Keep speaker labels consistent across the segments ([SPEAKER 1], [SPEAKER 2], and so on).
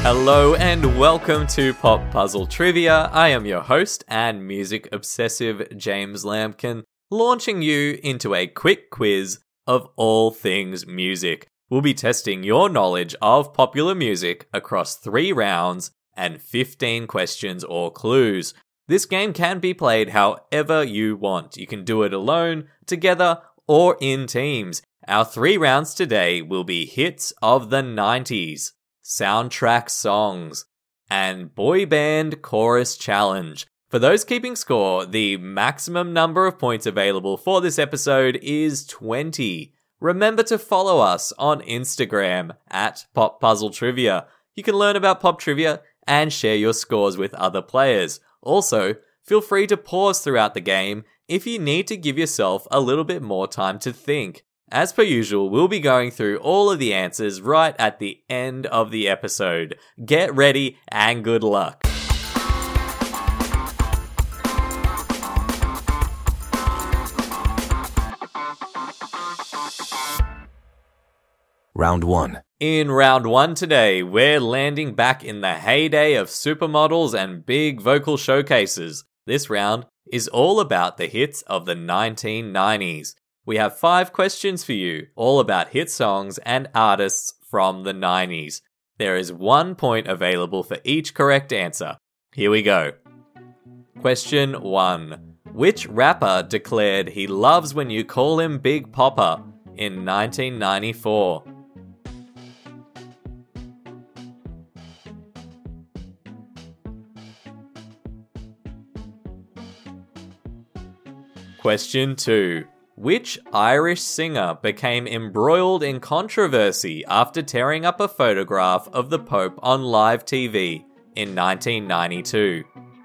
[SPEAKER 1] Hello and welcome to Pop Puzzle Trivia. I am your host and music obsessive James Lampkin, launching you into a quick quiz of all things music. We'll be testing your knowledge of popular music across 3 rounds and 15 questions or clues. This game can be played however you want. You can do it alone, together, or in teams. Our 3 rounds today will be hits of the 90s, soundtrack songs, and boy band chorus challenge. For those keeping score, the maximum number of points available for this episode is 20. Remember to follow us on Instagram at Pop Puzzle Trivia. You can learn about pop trivia and share your scores with other players. Also, feel free to pause throughout the game if you need to give yourself a little bit more time to think. As per usual, we'll be going through all of the answers right at the end of the episode. Get ready and good luck.
[SPEAKER 2] Round 1.
[SPEAKER 1] In round 1 today, we're landing back in the heyday of supermodels and big vocal showcases. This round is all about the hits of the 1990s. We have 5 questions for you, all about hit songs and artists from the 90s. There is 1 point available for each correct answer. Here we go. Question 1. Which rapper declared he loves when you call him Big Poppa in 1994? Question 2. Which Irish singer became embroiled in controversy after tearing up a photograph of the Pope on live TV in 1992?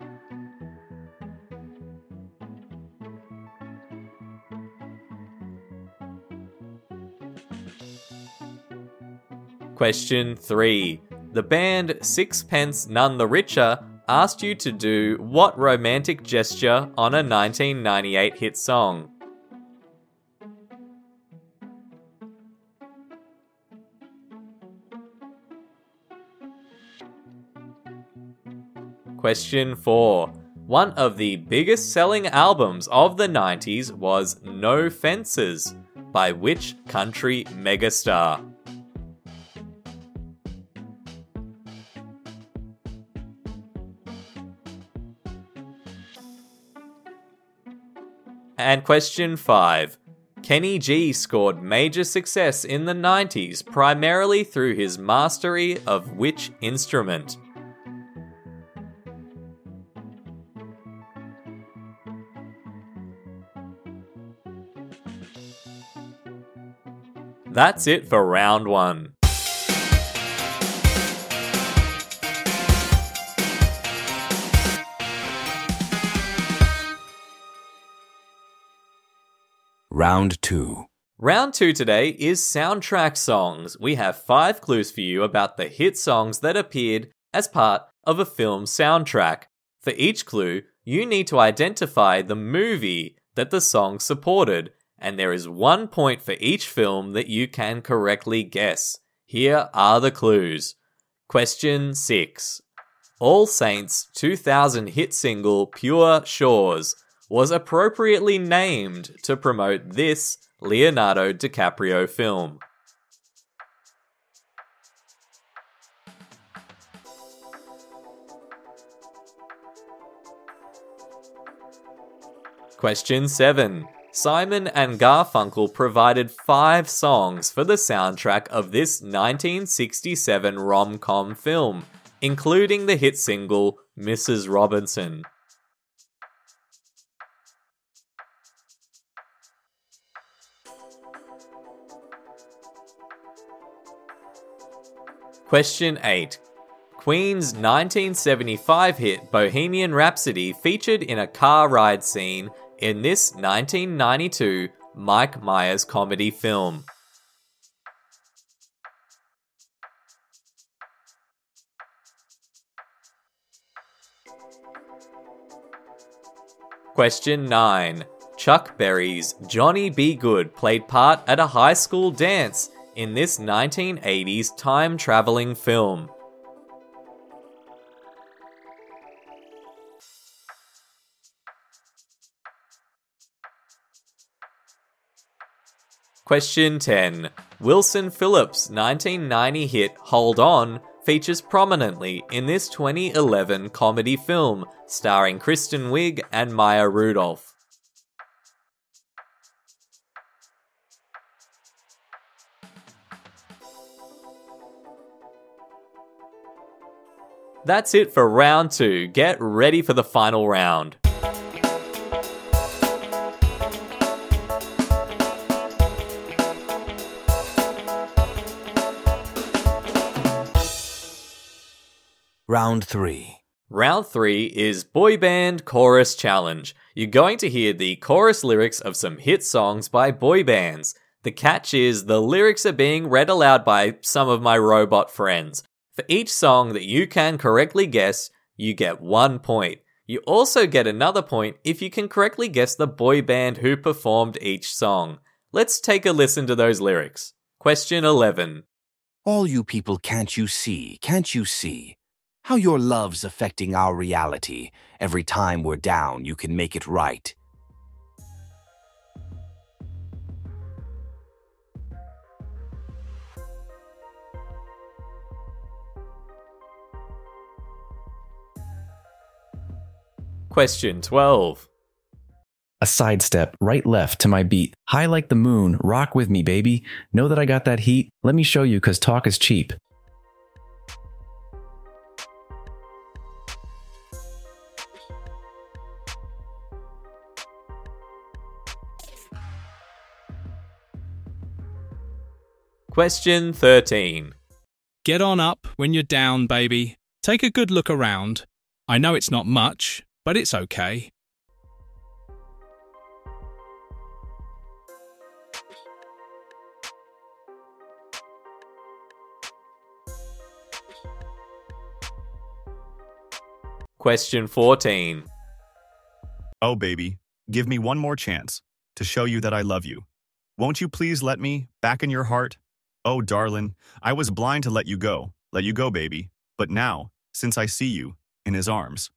[SPEAKER 1] Question 3. The band Sixpence None the Richer asked you to do what romantic gesture on a 1998 hit song? Question 4. One of the biggest selling albums of the 90s was No Fences by which country megastar? And question 5. Kenny G scored major success in the 90s primarily through his mastery of which instrument? That's it for round 1.
[SPEAKER 2] Round 2.
[SPEAKER 1] Round 2 today is soundtrack songs. We have 5 clues for you about the hit songs that appeared as part of a film soundtrack. For each clue, you need to identify the movie that the song supported, and there is 1 point for each film that you can correctly guess. Here are the clues. Question 6. All Saints' 2000 hit single Pure Shores was appropriately named to promote this Leonardo DiCaprio film. Question 7. Simon and Garfunkel provided 5 songs for the soundtrack of this 1967 rom-com film, including the hit single Mrs. Robinson. Question 8. Queen's 1975 hit Bohemian Rhapsody featured in a car ride scene in this 1992 Mike Myers comedy film. Question 9. Chuck Berry's Johnny B. Good played part at a high school dance in this 1980s time-traveling film. Question 10. Wilson Phillips' 1990 hit Hold On features prominently in this 2011 comedy film starring Kristen Wiig and Maya Rudolph. That's it for round 2. Get ready for the final round.
[SPEAKER 2] Round 3.
[SPEAKER 1] Round 3 is Boy Band Chorus Challenge. You're going to hear the chorus lyrics of some hit songs by boy bands. The catch is the lyrics are being read aloud by some of my robot friends. For each song that you can correctly guess, you get 1 point. You also get another point if you can correctly guess the boy band who performed each song. Let's take a listen to those lyrics. Question 11.
[SPEAKER 2] All you people, can't you see, how your love's affecting our reality? Every time we're down, you can make it right.
[SPEAKER 1] Question 12.
[SPEAKER 3] A sidestep, right left to my beat. High like the moon, rock with me, baby. Know that I got that heat? Let me show you, cause talk is cheap.
[SPEAKER 1] Question 13.
[SPEAKER 4] Get on up when you're down, baby. Take a good look around. I know it's not much, but it's okay.
[SPEAKER 1] Question 14.
[SPEAKER 5] Oh, baby, give me one more chance to show you that I love you. Won't you please let me back in your heart? Oh, darling, I was blind to let you go, baby. But now, since I see you in his arms.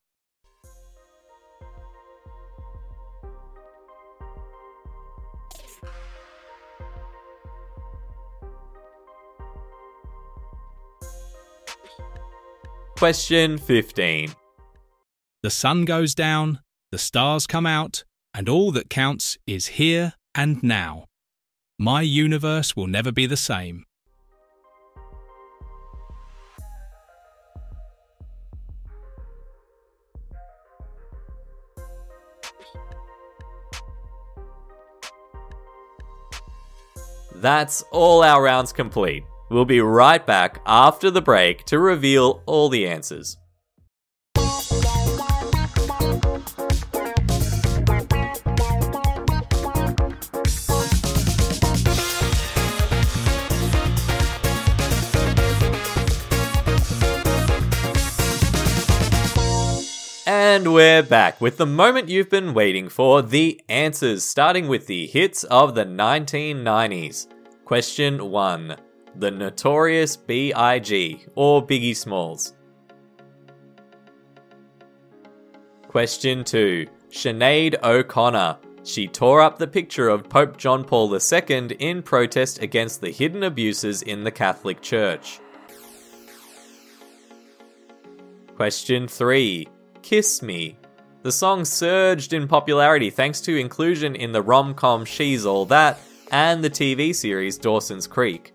[SPEAKER 1] Question 15.
[SPEAKER 4] The sun goes down, the stars come out, and all that counts is here and now. My universe will never be the same.
[SPEAKER 1] That's all our rounds complete. We'll be right back after the break to reveal all the answers. And we're back with the moment you've been waiting for, the answers, starting with the hits of the 1990s. Question 1. The Notorious B.I.G. or Biggie Smalls. Question 2. Sinead O'Connor. She tore up the picture of Pope John Paul II in protest against the hidden abuses in the Catholic Church. Question 3. Kiss Me. The song surged in popularity thanks to inclusion in the rom-com She's All That and the TV series Dawson's Creek.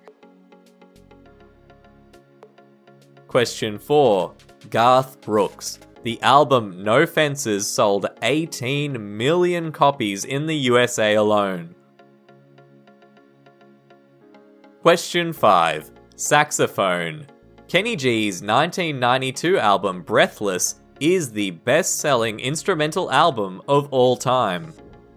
[SPEAKER 1] Question 4. Garth Brooks. The album No Fences sold 18 million copies in the USA alone. Question 5. Saxophone. Kenny G's 1992 album Breathless is the best-selling instrumental album of all time.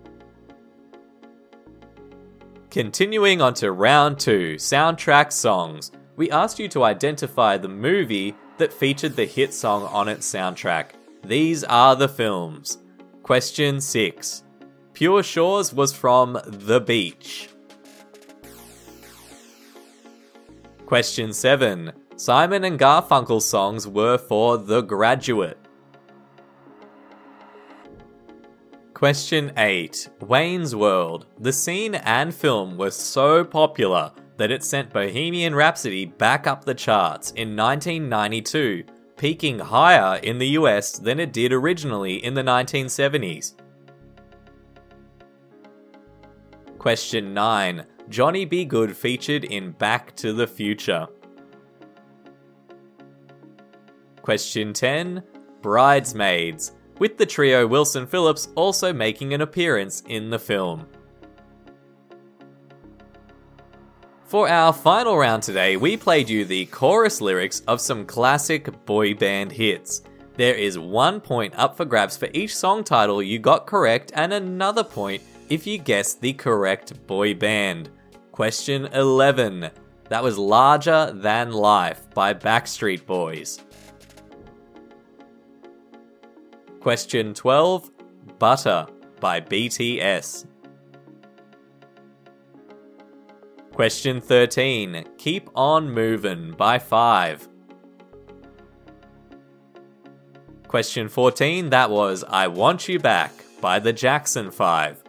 [SPEAKER 1] Continuing on to round 2, soundtrack songs. We asked you to identify the movie that featured the hit song on its soundtrack. These are the films. Question 6. Pure Shores was from The Beach. Question 7. Simon and Garfunkel songs were for The Graduate. Question 8. Wayne's World. The scene and film were so popular that it sent Bohemian Rhapsody back up the charts in 1992, peaking higher in the US than it did originally in the 1970s. Question 9. Johnny B. Goode featured in Back to the Future. Question 10. Bridesmaids, with the trio Wilson Phillips also making an appearance in the film. For our final round today, we played you the chorus lyrics of some classic boy band hits. There is 1 point up for grabs for each song title you got correct and another point if you guessed the correct boy band. Question 11. That was Larger Than Life by Backstreet Boys. Question 12. Butter by BTS. Question 13. Keep On Movin' by Five. Question 14. That was I Want You Back by the Jackson 5.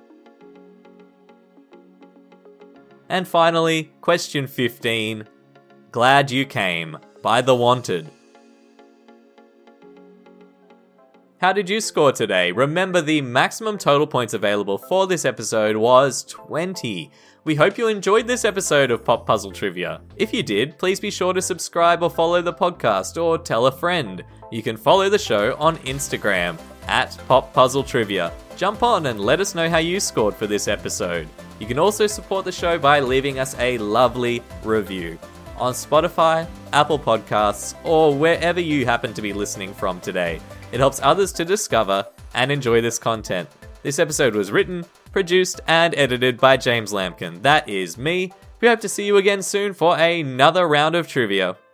[SPEAKER 1] And finally, question 15. Glad You Came by The Wanted. How did you score today? Remember, the maximum total points available for this episode was 20. We hope you enjoyed this episode of Pop Puzzle Trivia. If you did, please be sure to subscribe or follow the podcast or tell a friend. You can follow the show on Instagram at Pop Puzzle Trivia. Jump on and let us know how you scored for this episode. You can also support the show by leaving us a lovely review on Spotify, Apple Podcasts, or wherever you happen to be listening from today. It helps others to discover and enjoy this content. This episode was written, produced, and edited by James Lampkin. That is me. We hope to see you again soon for another round of trivia.